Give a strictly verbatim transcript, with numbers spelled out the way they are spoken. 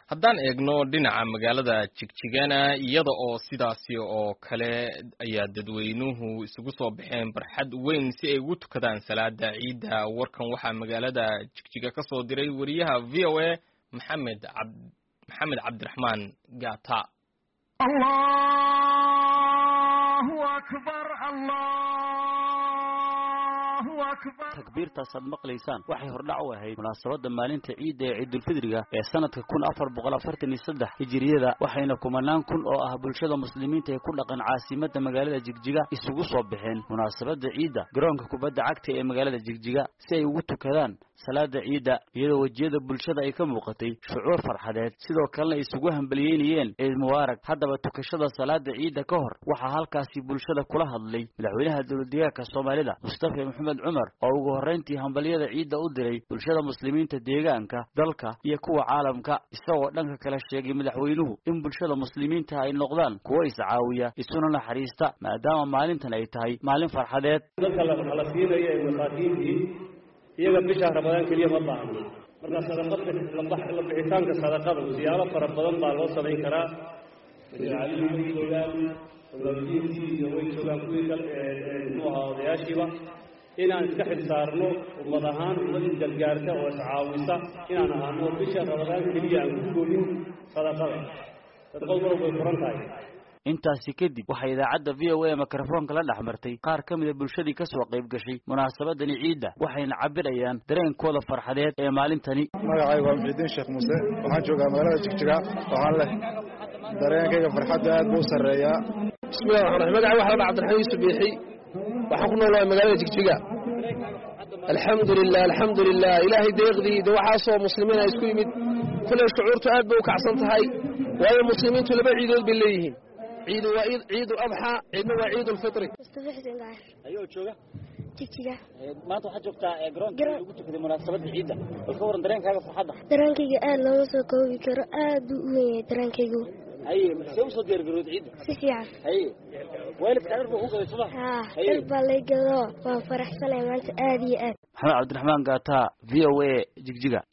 haddaan eegno dhinaca magaalada Jigjigana iyada oo sidaasi oo kale ayaa dadweynuhu isugu soo baxeen barxad weyn si ay ugu tukadaan salaada ciida. warkan waxaa magaalada Jigjiga ka soo diray wariyaha V O A Maxamed Cabd Maxamed Cabdiraxmaan Gaata. Allahu akbar Allahu akbar. takbiirta sad maqlaysaan waxay hordhac u ahayd munaasabada maalinta ciida ee Ciidul Fidriga ee sanadka kun afar boqol afartan iyo saddex hijriyada, waxayna kumanaan kun oo ah bulshada muslimiinta ee ku dhaqan caasimadda magaalada Jigjiga isugu soo baxeen munaasabada ciida garoonka kubadda cagta ee magaalada Jigjiga si ay ugu tukadaan salaada ciida, iyadoo wajiyada bulshada ay ka muuqatay shucuur farxadeed sidoo kalena isugu hambalyeynayeen Ciid Mubaarak. haddaba tukashada salaada ciida ka hor waxaa halkaasi bulshada kula hadlay madaxweynaha dowladda Soomaalida Mustafa Maxamed Cumar oo ugu horeyntii hambalyada ciida u diray bulshada muslimiinta deegaanka dalka iyo kuwa caalamka, isagoo dhanka kale sheegay madaxweynuhu in bulshada muslimiinta ay noqdaan kuwa is caawiya isuna naxariista maadaama maalintan ay tahay maalin farxadeed. dadka la xalasiinaya ee masaakiintii iyaga bisha Ramadaan kaliya ma baahna, marka sadaqada la bixitaanka sadaqada siyaabo fara badan baa loo sameyn karaa. Majaalidii joogaan walaalihiintii iyo way joogaan kuwii kale ee nuuha odayaashiiba inaan iska xilsaarno ummad ahaan ummadii gargaarta oo iscaawisa inaan ahaano bisha Ramadaan kaliya aan ku goolin sadaqada. sadaqadu way furan tahay. intaasi kadib waxay idaacadda V O A mikrofoonka la dhaxmartay qaar ka mid ah bulshadii ka soo qayb gashay munaasabadan ciida, waxayna cabirayaan dareenkooda farxadeed ee maalintani. magacaygu waa Muxidiin Sheekh Muuse, waxaan joogaa magaalada Jigjiga, waxaan leh dareenkayga farxadda aad buu sareeyaa. bismillaah waxaan magacaygu waxa la Cabdiraxmaan Subiixi, waxaan ku noolahay magaalada Jigjiga. alxamdulillah alxamdulillah ilaahay deeqdii waxa soo muslimiina isku yimid kulay shucuurtu aad bay u kacsan tahay, waayo muslimiintu laba ciidood bay leeyihiin. عيد وعيد عيد الأضحى عيد وعيد الفطر. مصطفى حسين داعي. أيوة شوقة. جيجيجا. ما توحد شفت جرون. جرون. قلت كذا مناسبة العيد. الخبر درين كذا في حدا. درين كذا آل لو سكوي كرا آد وين درين كذا. أي مسوي صدير جرود عيد. سيسيع. أي. وين بتعرفوا هو كذا صباح. آه. قلب الله يجزاه وفرح سنة ما أنت آدي آد. محمد عبد الرحمن قاتا في أو إيه جيجيجا.